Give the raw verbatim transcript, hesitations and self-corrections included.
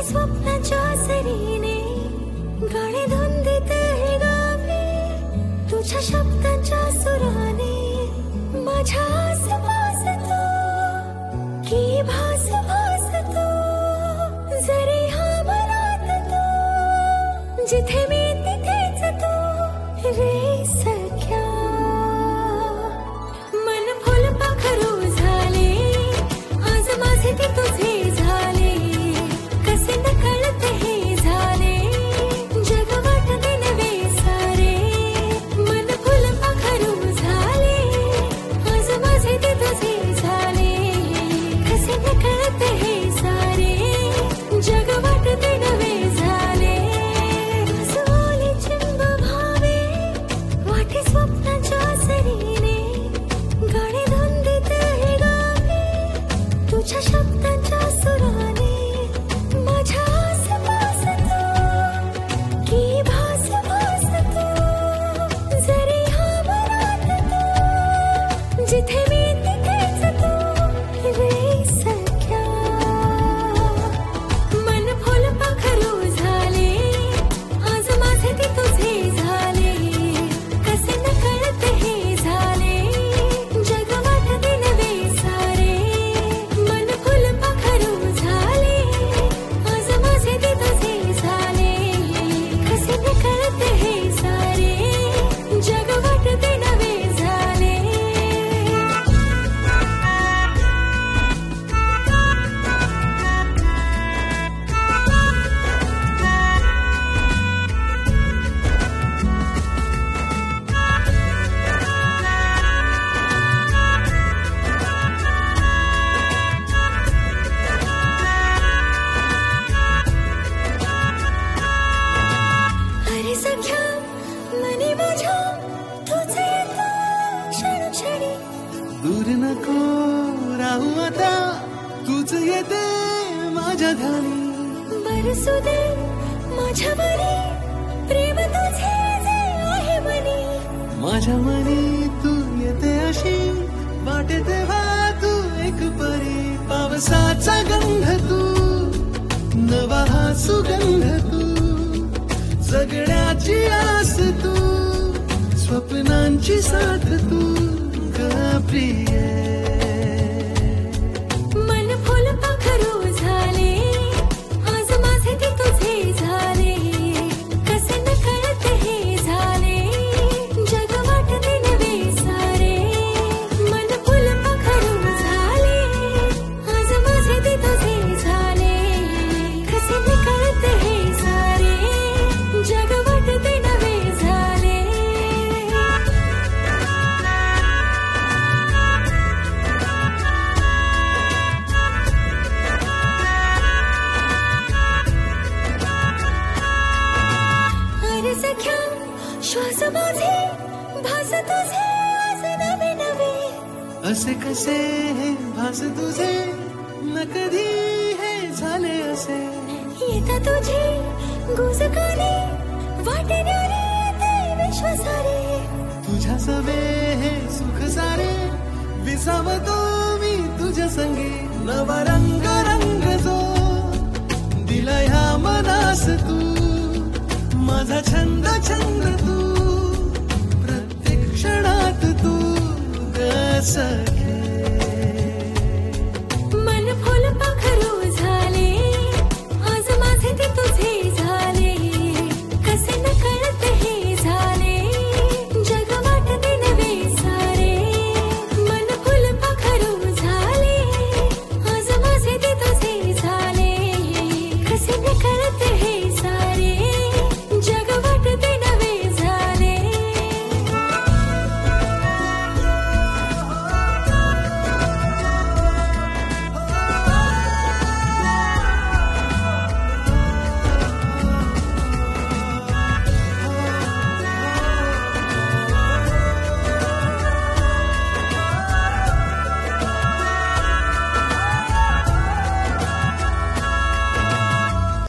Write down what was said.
स्वप्नाच्या सरीने गाणे धुंदीत हे गावे, तुझ्या शब्दांच्या सुराने माझ्या आसपास तू, की भास भास तू, जरी हा मनात तू, जिथे मी तिथेच तू रे सख्या. मन फुलपाखरू झाले आज माझे ते तुझे झाले, कसे नकळत हे झाले जग वाटते नवे सारे. मन फुलपाखरू झाले आज माझे ते तुझे झाले, कसे नकळत हे सारे जग वाटते नवे झाले. सोली चिंब भावे वाटे स्वप्नाच्या सरीने गाणे धुंदीत हे गावे, तुझ्या शब्दांच्या सुराने माझ्या आसपास तू, की भास भास तू, जरी हा मनात तू, जिथे मी तिथेच तू रे सख्या. मन फुलपाखरू झाले आज माझे ते तुझे झाले, कसे नकळत हे झाले जग वाटते नवे सारे. मन फुलपाखरू झाले आज माझे ते तुझे झाले, कसे नकळत हे सारे जग वाटते नवे झाले. अरे सख्या मनी माझ्या तुझे येतो क्षणोक्षणी, दूर नको राहू आता, तूच येते माझ्या ध्यानी. बरसू दे माझ्यावरी प्रेम तुझे जे आहे मनी. माझ्या मनी तू येते अशी, वाटे तेव्हा तू एक परी. पावसाचा गंध तू, नवा हा सुगंध तू, जगण्याची आस तू, स्वप्नांची साथ तू ग प्रिये. मन फुलपाखरू झाले आज माझे ते तुझे झाले, कसे नकळत हे झाले जग वाटते नवे सारे. मन फुलपाखरू झाले आज माझे ते तुझे झाले, कसे नकळत हे सारे जग वाटते नवे झाले. अरे सख्या श्वास माझे भास तुझे आज नवे नवे, असे कसे हे भास तुझे, न कधी हे झाले असे. येता तुझी गुजकाने वाटेणारे ते विश्व सारे, तुझ्या सवे हे सुख सारे, विसावतो मी तुझ्या संगी. नवा रंग रंग जो दिला ह्या मनास तू, माझा छंद छंद तू, प्रत्येक क्षणात तू ग सखे. मन फुलपाखरू झाले आज माझे ते तुझे झाले, कसे नकळत हे झाले जग वाटते नवे सारे. मन फुलपाखरू झाले आज माझे ते तुझे झाले, कसे नकळत